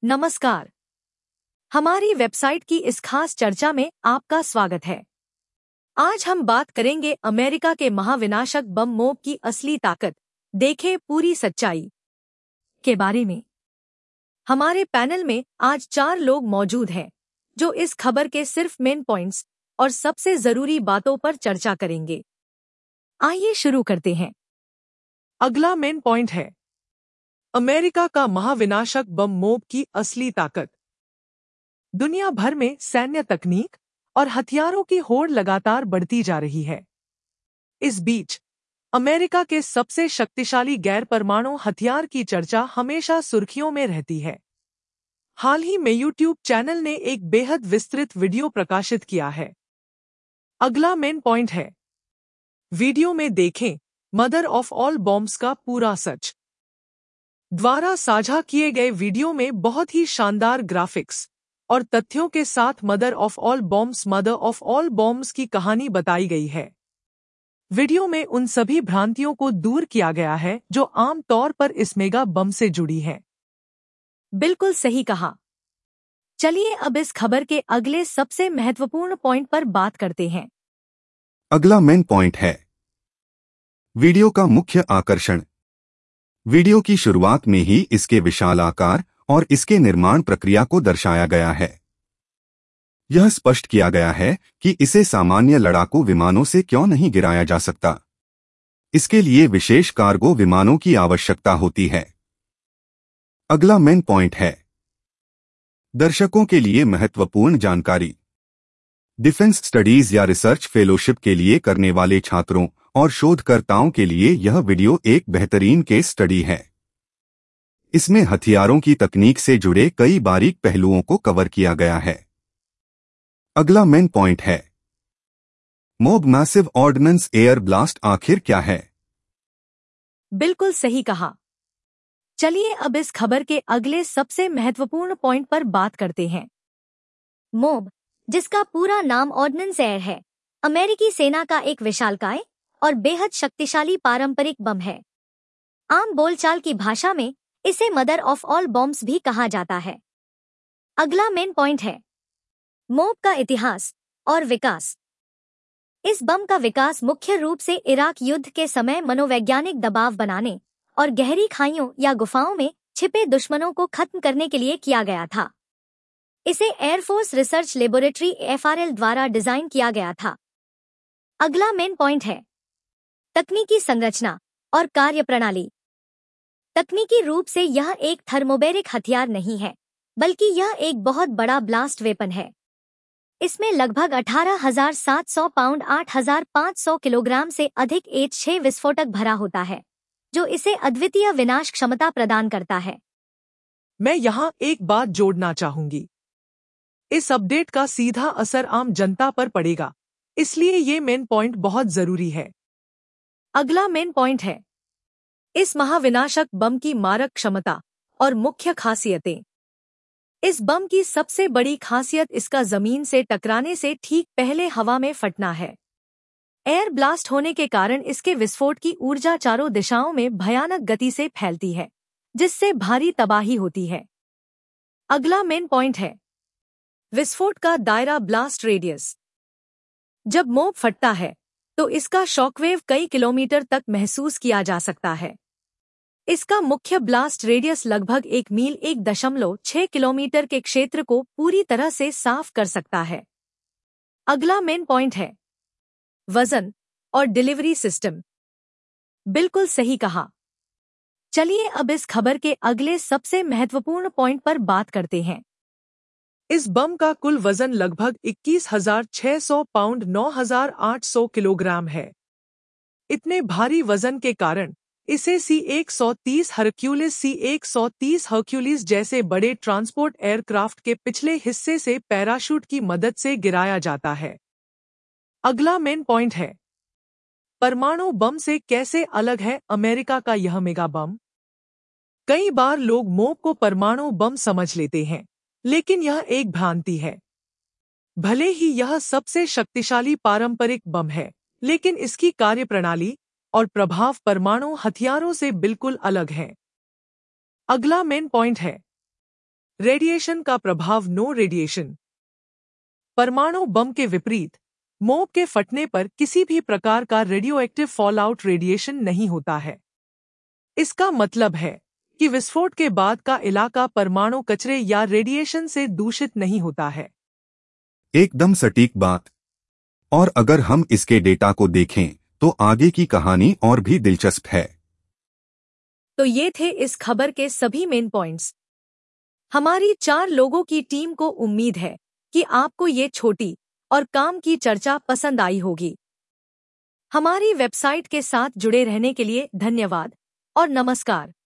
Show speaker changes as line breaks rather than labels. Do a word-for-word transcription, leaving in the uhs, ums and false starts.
नमस्कार। हमारी वेबसाइट की इस खास चर्चा में आपका स्वागत है। आज हम बात करेंगे अमेरिका के महाविनाशक बम मोब की असली ताकत, देखें पूरी सच्चाई के बारे में। हमारे पैनल में आज चार लोग मौजूद हैं जो इस खबर के सिर्फ मेन पॉइंट्स और सबसे जरूरी बातों पर चर्चा करेंगे। आइए शुरू करते हैं।
अगला मेन पॉइंट है अमेरिका का महाविनाशक बम मोब की असली ताकत। दुनिया भर में सैन्य तकनीक और हथियारों की होड़ लगातार बढ़ती जा रही है। इस बीच अमेरिका के सबसे शक्तिशाली गैर परमाणु हथियार की चर्चा हमेशा सुर्खियों में रहती है। हाल ही में यूट्यूब चैनल ने एक बेहद विस्तृत वीडियो प्रकाशित किया है। अगला मेन पॉइंट है वीडियो में देखें मदर ऑफ ऑल बॉम्ब्स का पूरा सच। द्वारा साझा किए गए वीडियो में बहुत ही शानदार ग्राफिक्स और तथ्यों के साथ mother of all bombs mother of all bombs की कहानी बताई गई है। वीडियो में उन सभी भ्रांतियों को दूर किया गया है जो आम तौर पर इस मेगा बम से जुड़ी हैं।
बिल्कुल सही कहा। चलिए अब इस खबर के अगले सबसे महत्वपूर्ण पॉइंट पर बात करते हैं।
अगला मेन पॉइंट है वीडियो का मुख्य आकर्षण। वीडियो की शुरुआत में ही इसके विशाल आकार और इसके निर्माण प्रक्रिया को दर्शाया गया है। यह स्पष्ट किया गया है कि इसे सामान्य लड़ाकू विमानों से क्यों नहीं गिराया जा सकता। इसके लिए विशेष कार्गो विमानों की आवश्यकता होती है। अगला मेन पॉइंट है दर्शकों के लिए महत्वपूर्ण जानकारी। डिफेंस स्टडीज या रिसर्च फेलोशिप के लिए करने वाले छात्रों और शोधकर्ताओं के लिए यह वीडियो एक बेहतरीन केस स्टडी है। इसमें हथियारों की तकनीक से जुड़े कई बारीक पहलुओं को कवर किया गया है। अगला मेन पॉइंट है MOAB massive ordnance air blast आखिर क्या है।
बिल्कुल सही कहा। चलिए अब इस खबर के अगले सबसे महत्वपूर्ण पॉइंट पर बात करते हैं। मोब, जिसका पूरा नाम ऑर्डिनेंस एयर है, अमेरिकी सेना का एक विशालकाय और बेहद शक्तिशाली पारंपरिक बम है। आम बोलचाल की भाषा में इसे मदर ऑफ ऑल बॉम्ब्स भी कहा जाता है। अगला मेन पॉइंट है मोब का इतिहास और विकास। इस बम का विकास मुख्य रूप से इराक युद्ध के समय मनोवैज्ञानिक दबाव बनाने और गहरी खाइयों या गुफाओं में छिपे दुश्मनों को खत्म करने के लिए किया गया था। इसे air force research laboratory F R L द्वारा डिजाइन किया गया था। अगला मेन पॉइंट है तकनीकी संरचना और कार्यप्रणाली। तकनीकी रूप से यह एक थर्मोबैरिक हथियार नहीं है, बल्कि यह एक बहुत बड़ा ब्लास्ट वेपन है। इसमें लगभग अठारह हज़ार सात सौ पाउंड आठ हज़ार पाँच सौ किलोग्राम से अधिक एच छह विस्फोटक भरा होता है, जो इसे अद्वितीय विनाश क्षमता प्रदान करता है।
मैं यहाँ एक बात जोड़ना चाहूंगी। इस अपडेट का सीधा असर आम जनता पर पड़ेगा, इसलिए ये मेन पॉइंट बहुत जरूरी है।
अगला मेन पॉइंट है इस महाविनाशक बम की मारक क्षमता और मुख्य खासियतें। इस बम की सबसे बड़ी खासियत इसका जमीन से टकराने से ठीक पहले हवा में फटना है। एयर ब्लास्ट होने के कारण इसके विस्फोट की ऊर्जा चारों दिशाओं में भयानक गति से फैलती है, जिससे भारी तबाही होती है। अगला मेन पॉइंट है विस्फोट का दायरा ब्लास्ट रेडियस। जब मोब फटता है तो इसका शॉकवेव कई किलोमीटर तक महसूस किया जा सकता है। इसका मुख्य ब्लास्ट रेडियस लगभग एक मील एक दशमलव छह किलोमीटर के क्षेत्र को पूरी तरह से साफ कर सकता है। अगला मेन पॉइंट है वजन और डिलीवरी सिस्टम। बिल्कुल सही कहा। चलिए अब इस खबर के अगले सबसे महत्वपूर्ण पॉइंट पर बात करते हैं।
इस बम का कुल वजन लगभग इक्कीस हज़ार छह सौ पाउंड नौ हज़ार आठ सौ किलोग्राम है। इतने भारी वजन के कारण इसे सी एक सौ तीस हरक्यूलिस सी एक सौ तीस हरक्यूलिस जैसे बड़े ट्रांसपोर्ट एयरक्राफ्ट के पिछले हिस्से से पैराशूट की मदद से गिराया जाता है। अगला मेन पॉइंट है परमाणु बम से कैसे अलग है अमेरिका का यह मेगा बम। कई बार लोग मोब को परमाणु बम समझ लेते हैं, लेकिन यह एक भ्रांति है। भले ही यह सबसे शक्तिशाली पारंपरिक बम है, लेकिन इसकी कार्यप्रणाली और प्रभाव परमाणु हथियारों से बिल्कुल अलग है। अगला मेन पॉइंट है रेडिएशन का प्रभाव नो रेडिएशन। परमाणु बम के विपरीत मोब के फटने पर किसी भी प्रकार का रेडियोएक्टिव फॉलआउट रेडिएशन नहीं होता है। इसका मतलब है कि विस्फोट के बाद का इलाका परमाणु कचरे या रेडिएशन से दूषित नहीं होता है।
एकदम सटीक बात। और अगर हम इसके डेटा को देखें तो आगे की कहानी और भी दिलचस्प है।
तो ये थे इस खबर के सभी मेन पॉइंट्स। हमारी चार लोगों की टीम को उम्मीद है कि आपको ये छोटी और काम की चर्चा पसंद आई होगी। हमारी वेबसाइट के साथ जुड़े रहने के लिए धन्यवाद और नमस्कार।